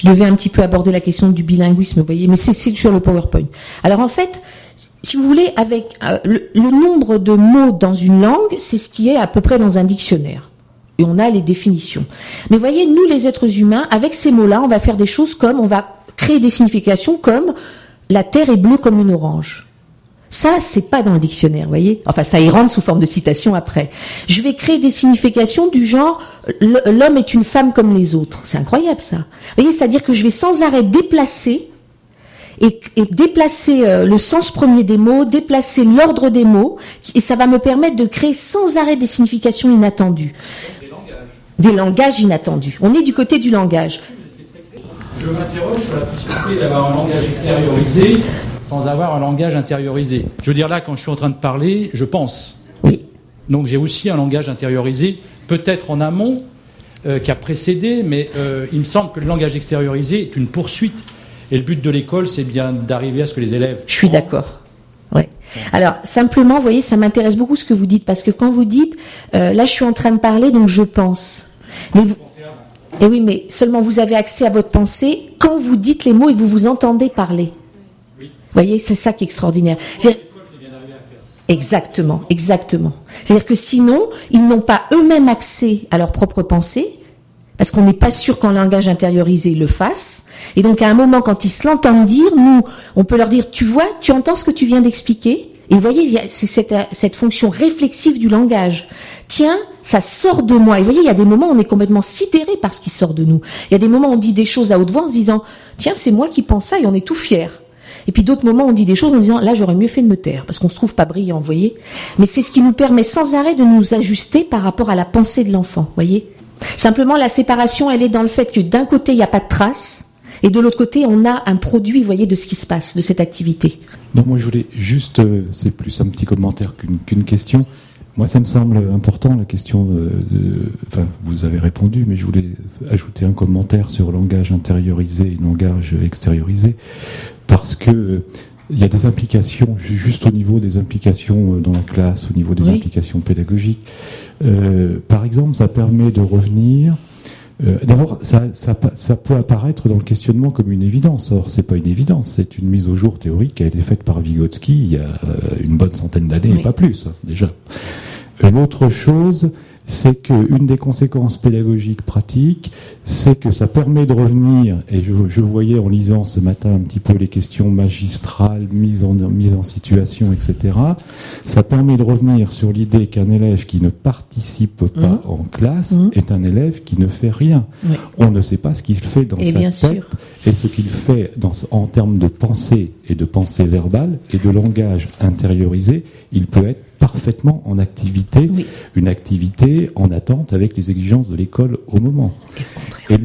devais un petit peu aborder la question du bilinguisme, vous voyez, mais c'est sur le PowerPoint. Alors en fait, si vous voulez, avec le nombre de mots dans une langue, c'est ce qui est à peu près dans un dictionnaire. Et on a les définitions. Mais voyez, nous les êtres humains, avec ces mots-là, on va faire des choses comme, on va créer des significations comme la terre est bleue comme une orange. Ça, c'est pas dans le dictionnaire, vous voyez. Enfin, ça y rentre sous forme de citation après. Je vais créer des significations du genre l'homme est une femme comme les autres. C'est incroyable, ça. Vous voyez, c'est-à-dire que je vais sans arrêt déplacer et déplacer le sens premier des mots, déplacer l'ordre des mots, et ça va me permettre de créer sans arrêt des significations inattendues. Des langages inattendus. On est du côté du langage. Je m'interroge sur la possibilité d'avoir un langage extériorisé sans avoir un langage intériorisé. Je veux dire, là, quand je suis en train de parler, je pense. Oui. Donc j'ai aussi un langage intériorisé, peut-être en amont, qui a précédé, mais il me semble que le langage extériorisé est une poursuite. Et le but de l'école, c'est bien d'arriver à ce que les élèves... Je suis d'accord. Ouais. Alors, simplement, vous voyez, ça m'intéresse beaucoup ce que vous dites, parce que quand vous dites, là, je suis en train de parler, donc je pense. Mais vous... Et oui, mais seulement vous avez accès à votre pensée quand vous dites les mots et que vous vous entendez parler. Oui. Vous voyez, c'est ça qui est extraordinaire. Exactement, exactement. C'est-à-dire que sinon, ils n'ont pas eux-mêmes accès à leur propre pensée, parce qu'on n'est pas sûr qu'en langage intériorisé, ils le fassent. Et donc, à un moment, quand ils se l'entendent dire, nous, on peut leur dire, tu vois, tu entends ce que tu viens d'expliquer? Et vous voyez, c'est cette fonction réflexive du langage. Tiens, ça sort de moi. Et vous voyez, il y a des moments où on est complètement sidéré par ce qui sort de nous. Il y a des moments où on dit des choses à haute voix en se disant, tiens, c'est moi qui pense ça, et on est tout fier. Et puis d'autres moments, on dit des choses en se disant, là, j'aurais mieux fait de me taire, parce qu'on se trouve pas brillant, vous voyez. Mais c'est ce qui nous permet sans arrêt de nous ajuster par rapport à la pensée de l'enfant, vous voyez. Simplement, la séparation, elle est dans le fait que d'un côté, il n'y a pas de traces, et de l'autre côté, on a un produit, vous voyez, de ce qui se passe, de cette activité. Non, moi, je voulais juste, c'est plus un petit commentaire qu'une question. Moi, ça me semble important, la question enfin, vous avez répondu, mais je voulais ajouter un commentaire sur langage intériorisé et langage extériorisé, parce que il y a des implications, juste au niveau des implications dans la classe, au niveau des implications pédagogiques. Par exemple, ça permet de revenir... D'abord, ça peut apparaître dans le questionnement comme une évidence. Or, c'est pas une évidence. C'est une mise au jour théorique qui a été faite par Vygotsky il y a une bonne centaine d'années, et pas plus, déjà. L'autre chose, c'est qu'une des conséquences pédagogiques pratiques, c'est que ça permet de revenir, et je voyais en lisant ce matin un petit peu les questions magistrales, mise en situation, etc., ça permet de revenir sur l'idée qu'un élève qui ne participe pas en classe est un élève qui ne fait rien. Oui. On ne sait pas ce qu'il fait dans sa tête, et ce qu'il fait en termes de pensée et de pensée verbale et de langage intériorisé, il peut être parfaitement en activité, une activité en attente avec les exigences de l'école au moment. Et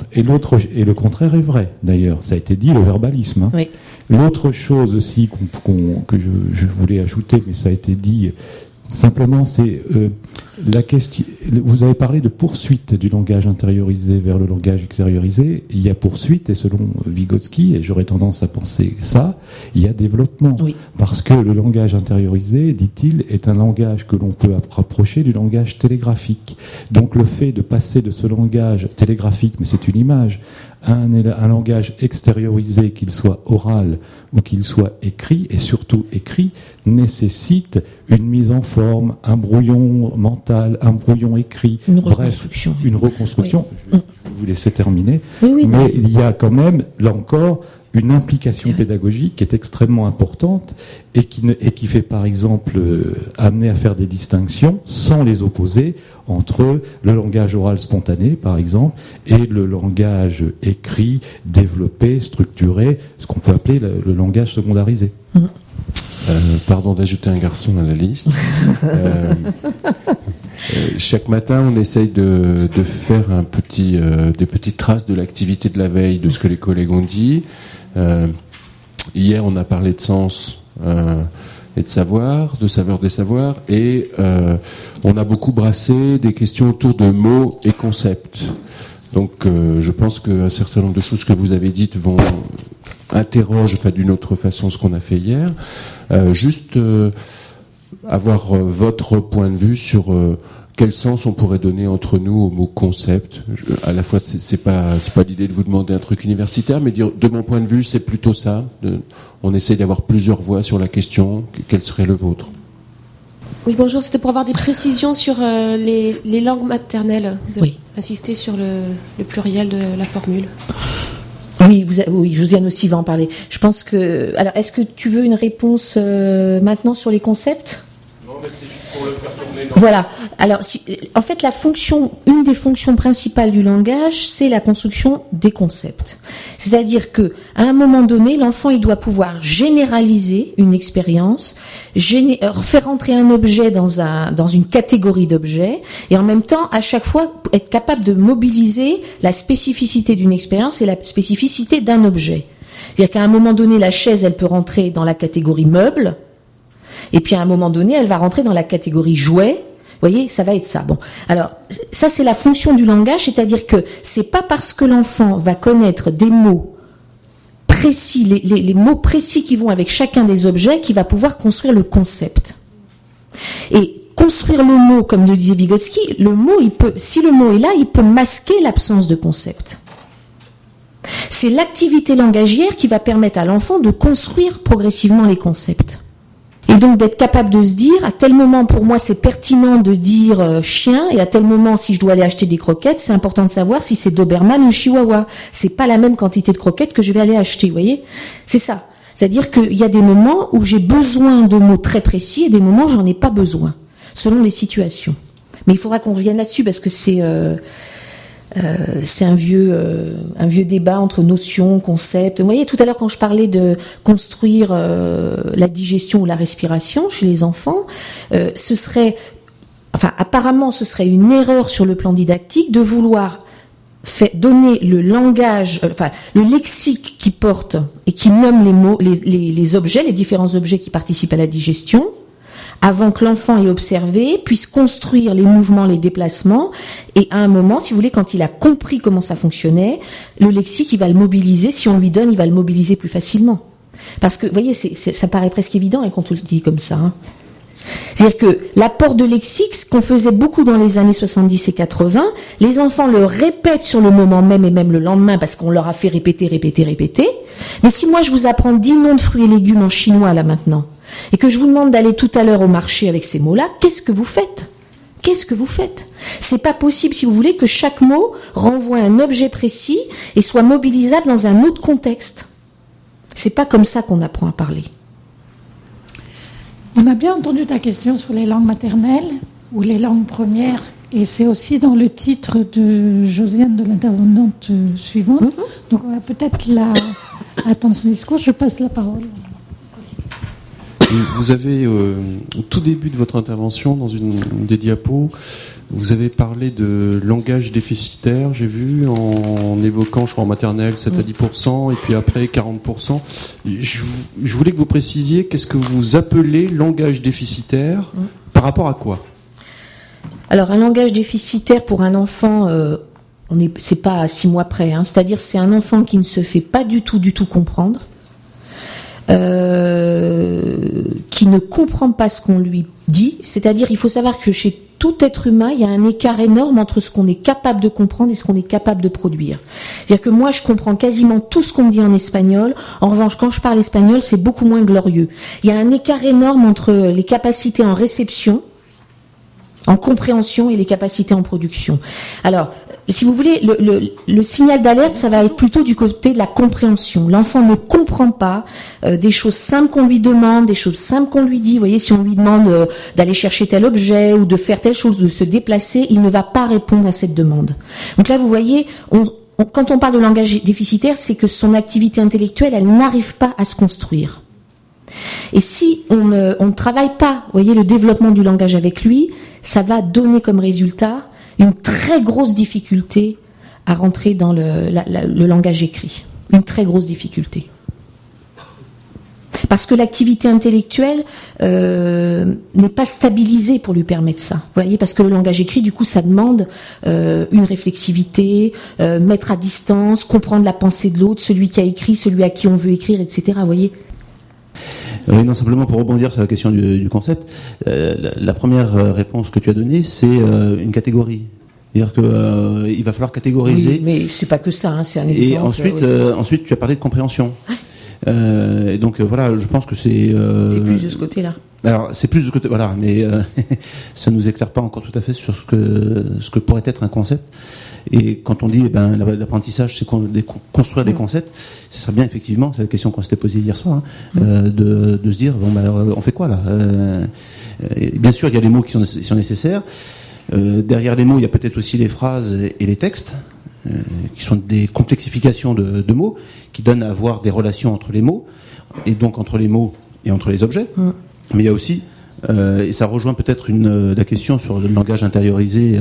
le contraire est vrai, d'ailleurs. Ça a été dit, le verbalisme. Hein. Oui. L'autre chose aussi que je voulais ajouter, mais ça a été dit simplement, c'est la question. Vous avez parlé de poursuite du langage intériorisé vers le langage extériorisé. Il y a poursuite, et selon Vygotsky, et j'aurais tendance à penser ça, il y a développement. Oui. Parce que le langage intériorisé, dit-il, est un langage que l'on peut rapprocher du langage télégraphique. Donc le fait de passer de ce langage télégraphique, mais c'est une image, un langage extériorisé, qu'il soit oral ou qu'il soit écrit, et surtout écrit, nécessite une mise en forme, un brouillon mental, un brouillon écrit, une reconstruction. Oui. Je vais vous laisser terminer. Mais il y a quand même, là encore, une implication pédagogique qui est extrêmement importante et qui fait, par exemple, amener à faire des distinctions sans les opposer entre le langage oral spontané, par exemple, et le langage écrit, développé, structuré, ce qu'on peut appeler le langage secondarisé. Pardon d'ajouter un garçon à la liste. Chaque matin, on essaye de faire des petites traces de l'activité de la veille, de ce que les collègues ont dit. Hier, on a parlé de sens et de savoir, de saveur des savoirs, et on a beaucoup brassé des questions autour de mots et concepts. Donc, je pense qu'un certain nombre de choses que vous avez dites interrogent, d'une autre façon, ce qu'on a fait hier. Juste avoir votre point de vue sur quel sens on pourrait donner entre nous au mot concept. À la fois, c'est pas l'idée de vous demander un truc universitaire, mais dire, de mon point de vue, c'est plutôt ça. On essaie d'avoir plusieurs voix sur la question. Quel serait le vôtre? Oui, bonjour. C'était pour avoir des précisions sur les langues maternelles. Vous avez insisté sur le pluriel de la formule. Oui, Josiane aussi va en parler. Je pense que... Alors, est-ce que tu veux une réponse maintenant sur les concepts ? Non, mais c'est juste pour le faire tourner. Voilà. Alors, en fait, une des fonctions principales du langage, c'est la construction des concepts. C'est-à-dire que, à un moment donné, l'enfant, il doit pouvoir généraliser une expérience, faire entrer un objet dans une catégorie d'objets, et en même temps, à chaque fois, être capable de mobiliser la spécificité d'une expérience et la spécificité d'un objet. C'est-à-dire qu'à un moment donné, la chaise, elle peut rentrer dans la catégorie meuble, et puis à un moment donné, elle va rentrer dans la catégorie jouet. Vous voyez, ça va être ça. Bon, alors ça c'est la fonction du langage, c'est-à-dire que c'est pas parce que l'enfant va connaître des mots précis, les mots précis qui vont avec chacun des objets, qu'il va pouvoir construire le concept. Et construire le mot, comme le disait Vygotsky, si le mot est là, il peut masquer l'absence de concept. C'est l'activité langagière qui va permettre à l'enfant de construire progressivement les concepts. Et donc d'être capable de se dire, à tel moment pour moi c'est pertinent de dire chien, et à tel moment si je dois aller acheter des croquettes, c'est important de savoir si c'est Doberman ou Chihuahua. C'est pas la même quantité de croquettes que je vais aller acheter, vous voyez ? C'est ça. C'est-à-dire qu'il y a des moments où j'ai besoin de mots très précis et des moments où j'en ai pas besoin, selon les situations. Mais il faudra qu'on revienne là-dessus parce que c'est un vieux débat entre notions, concepts. Vous voyez, tout à l'heure quand je parlais de construire la digestion ou la respiration chez les enfants, apparemment ce serait une erreur sur le plan didactique de vouloir donner le langage, le lexique qui porte et qui nomme les mots, les objets, les différents objets qui participent à la digestion, avant que l'enfant ait observé, puisse construire les mouvements, les déplacements, et à un moment, si vous voulez, quand il a compris comment ça fonctionnait, le lexique, il va le mobiliser, si on lui donne, il va le mobiliser plus facilement. Parce que, vous voyez, ça paraît presque évident hein, quand on le dit comme ça. Hein. C'est-à-dire que l'apport de lexique, ce qu'on faisait beaucoup dans les années 70 et 80, les enfants le répètent sur le moment même et même le lendemain parce qu'on leur a fait répéter. Mais si moi je vous apprends 10 noms de fruits et légumes en chinois là maintenant, et que je vous demande d'aller tout à l'heure au marché avec ces mots-là, qu'est-ce que vous faites ? C'est pas possible, si vous voulez, que chaque mot renvoie à un objet précis et soit mobilisable dans un autre contexte. C'est pas comme ça qu'on apprend à parler. On a bien entendu ta question sur les langues maternelles ou les langues premières, et c'est aussi dans le titre de Josiane, de l'intervenante suivante. Mm-hmm. Donc on va peut-être attendre son discours. Je passe la parole. Vous avez, au tout début de votre intervention, dans une des diapos, vous avez parlé de langage déficitaire, j'ai vu, en évoquant, je crois, en maternelle, 7 à 10%, et puis après 40%. Je voulais que vous précisiez qu'est-ce que vous appelez langage déficitaire, par rapport à quoi ? Alors, un langage déficitaire pour un enfant, c'est pas à 6 mois près, hein, c'est-à-dire c'est un enfant qui ne se fait pas du tout comprendre, qui ne comprend pas ce qu'on lui dit, c'est-à-dire il faut savoir que chez tout être humain, il y a un écart énorme entre ce qu'on est capable de comprendre et ce qu'on est capable de produire. C'est-à-dire que moi, je comprends quasiment tout ce qu'on me dit en espagnol. En revanche, quand je parle espagnol, c'est beaucoup moins glorieux. Il y a un écart énorme entre les capacités en réception, en compréhension et les capacités en production. Alors, si vous voulez, le signal d'alerte, ça va être plutôt du côté de la compréhension. L'enfant ne comprend pas des choses simples qu'on lui demande, des choses simples qu'on lui dit. Vous voyez, si on lui demande d'aller chercher tel objet ou de faire telle chose, de se déplacer, il ne va pas répondre à cette demande. Donc là, vous voyez, quand on parle de langage déficitaire, c'est que son activité intellectuelle, elle n'arrive pas à se construire. Et si on ne travaille pas, vous voyez, le développement du langage avec lui, ça va donner comme résultat une très grosse difficulté à rentrer dans le langage écrit. Une très grosse difficulté. Parce que l'activité intellectuelle n'est pas stabilisée pour lui permettre ça. Vous voyez, parce que le langage écrit, du coup, ça demande une réflexivité, mettre à distance, comprendre la pensée de l'autre, celui qui a écrit, celui à qui on veut écrire, etc. Vous voyez ? Oui, non, simplement pour rebondir sur la question du concept, la première réponse que tu as donnée, c'est une catégorie. C'est-à-dire que il va falloir catégoriser. Oui, mais c'est pas que ça, hein, c'est un exemple. Et ensuite, tu as parlé de compréhension. Et donc voilà, je pense que c'est plus de ce côté-là. Alors c'est plus de ce côté, voilà, mais ça nous éclaire pas encore tout à fait sur ce que pourrait être un concept. Et quand on dit, l'apprentissage, c'est construire des concepts, ce serait bien effectivement, c'est la question qu'on s'était posée hier soir, de se dire, on fait quoi là bien sûr, il y a les mots qui sont nécessaires. Derrière les mots, il y a peut-être aussi les phrases et les textes, qui sont des complexifications de mots, qui donnent à avoir des relations entre les mots, et donc entre les mots et entre les objets. Mais il y a aussi, et ça rejoint peut-être la question sur le langage intériorisé,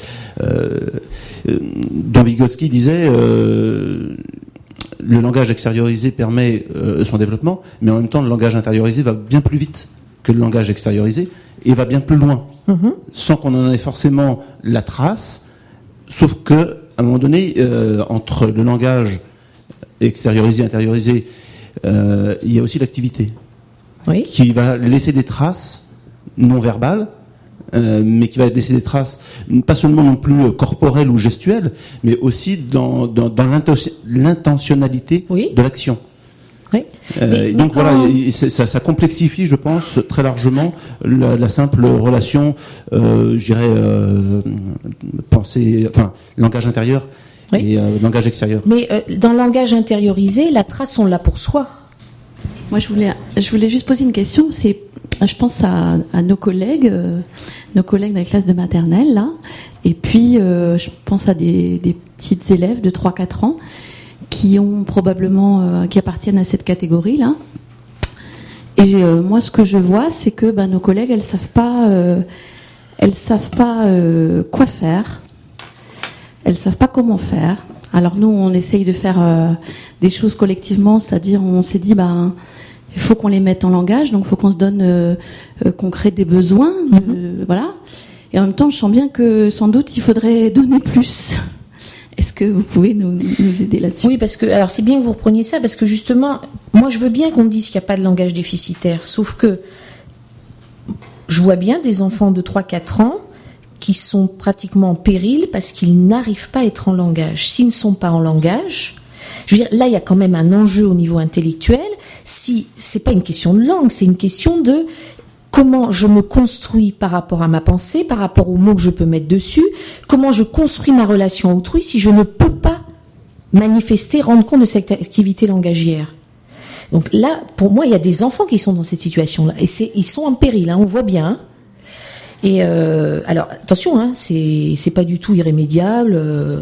dont Vygotsky disait, le langage extériorisé permet son développement, mais en même temps, le langage intériorisé va bien plus vite que le langage extériorisé, et va bien plus loin, sans qu'on en ait forcément la trace, sauf que, à un moment donné, entre le langage extériorisé et intériorisé, il y a aussi l'activité, qui va laisser des traces non verbales, mais qui va laisser des traces pas seulement non plus corporelles ou gestuelles, mais aussi dans l'intentionnalité de l'action. Donc voilà, ça complexifie, je pense, très largement la simple relation, je dirais, langage intérieur et langage extérieur. Mais dans le langage intériorisé, la trace, on l'a pour soi. Moi, je voulais juste poser une question. Je pense à nos collègues de la classe de maternelle, là, et puis je pense à des petites élèves de 3-4 ans qui ont probablement, qui appartiennent à cette catégorie-là. Et moi, ce que je vois, c'est que nos collègues, elles savent pas quoi faire. Elles savent pas comment faire. Alors nous, on essaye de faire des choses collectivement, c'est-à-dire on s'est dit, il faut qu'on les mette en langage, donc il faut qu'on se donne, qu'on crée des besoins, voilà. Et en même temps, je sens bien que sans doute il faudrait donner plus. Est-ce que vous pouvez nous aider là-dessus ? Oui, parce que, alors c'est bien que vous repreniez ça, parce que justement, moi je veux bien qu'on me dise qu'il n'y a pas de langage déficitaire, sauf que je vois bien des enfants de 3-4 ans qui sont pratiquement en péril parce qu'ils n'arrivent pas à être en langage. S'ils ne sont pas en langage, je veux dire, là il y a quand même un enjeu au niveau intellectuel. Si c'est pas une question de langue, c'est une question de comment je me construis par rapport à ma pensée, par rapport aux mots que je peux mettre dessus, comment je construis ma relation à autrui si je ne peux pas manifester, rendre compte de cette activité langagière. Donc là, pour moi, il y a des enfants qui sont dans cette situation-là, et ils sont en péril, on voit bien. Et alors attention, c'est pas du tout irrémédiable.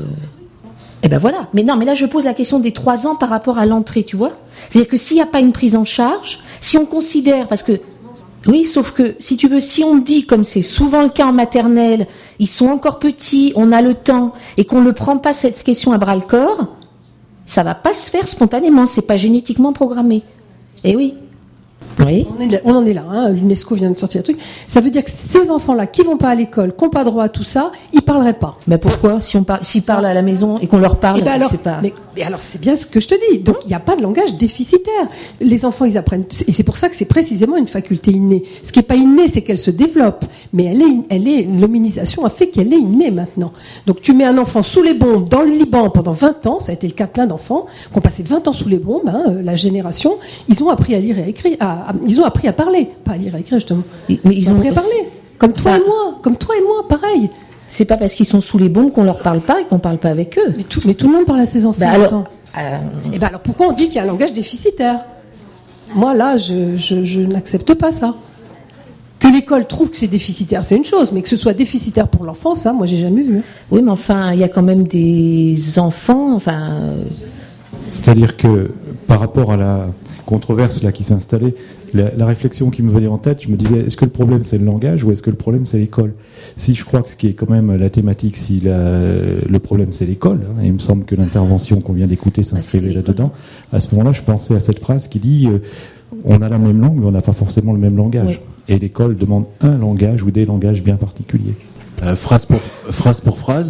Et ben voilà. Mais non, mais là je pose la question des 3 ans par rapport à l'entrée, tu vois. C'est-à-dire que s'il n'y a pas une prise en charge, si on considère, parce que oui, sauf que, si tu veux, si on dit, comme c'est souvent le cas en maternelle, ils sont encore petits, on a le temps, et qu'on ne prend pas cette question à bras-le-corps, ça va pas se faire spontanément, c'est pas génétiquement programmé. Eh oui. Oui. On en est là, l'UNESCO vient de sortir un truc. Ça veut dire que ces enfants-là qui vont pas à l'école, qui n'ont pas droit à tout ça, ils parleraient pas. Mais pourquoi ? S'ils parlent à la maison et qu'on leur parle, c'est pas. Mais alors c'est bien ce que je te dis. Donc il n'y a pas de langage déficitaire. Les enfants, ils apprennent, et c'est pour ça que c'est précisément une faculté innée. Ce qui est pas inné, c'est qu'elle se développe, mais l'hominisation a fait qu'elle est innée maintenant. Donc tu mets un enfant sous les bombes dans le Liban pendant 20 ans, ça a été le cas de plein d'enfants qui ont passé 20 ans sous les bombes, la génération, ils ont appris à lire et à écrire. Ils ont appris à parler, pas à lire et à écrire justement. Mais ils ont appris à parler, comme toi et moi, pareil. C'est pas parce qu'ils sont sous les bombes qu'on leur parle pas et qu'on parle pas avec eux. Mais tout le monde parle à ses enfants. Alors pourquoi on dit qu'il y a un langage déficitaire ? Moi là, je n'accepte pas ça. Que l'école trouve que c'est déficitaire, c'est une chose, mais que ce soit déficitaire pour l'enfant, ça, moi j'ai jamais vu. Oui, mais enfin, il y a quand même des enfants, C'est-à-dire que par rapport à la controverse là qui s'installait, la réflexion qui me venait en tête, je me disais, est-ce que le problème c'est le langage ou est-ce que le problème c'est l'école ? Si je crois que ce qui est quand même la thématique, si le problème c'est l'école, et il me semble que l'intervention qu'on vient d'écouter s'inscrivait là-dedans, à ce moment-là je pensais à cette phrase qui dit on a la même langue mais on n'a pas forcément le même langage. Oui. Et l'école demande un langage ou des langages bien particuliers. Phrase pour phrase,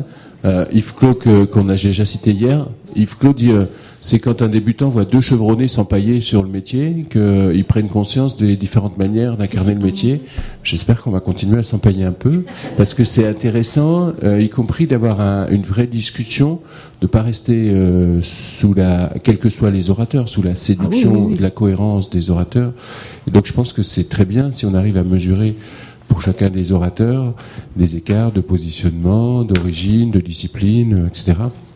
Yves Clos, qu'on a déjà cité hier, Yves Clos dit c'est quand un débutant voit 2 chevronnés s'empailler sur le métier qu'ils prennent conscience des différentes manières d'incarner le métier. J'espère qu'on va continuer à s'empailler un peu, parce que c'est intéressant, y compris d'avoir une vraie discussion, de pas rester quels que soient les orateurs, sous la séduction de la cohérence des orateurs. Et donc je pense que c'est très bien si on arrive à mesurer pour chacun des orateurs des écarts de positionnement, d'origine, de discipline, etc.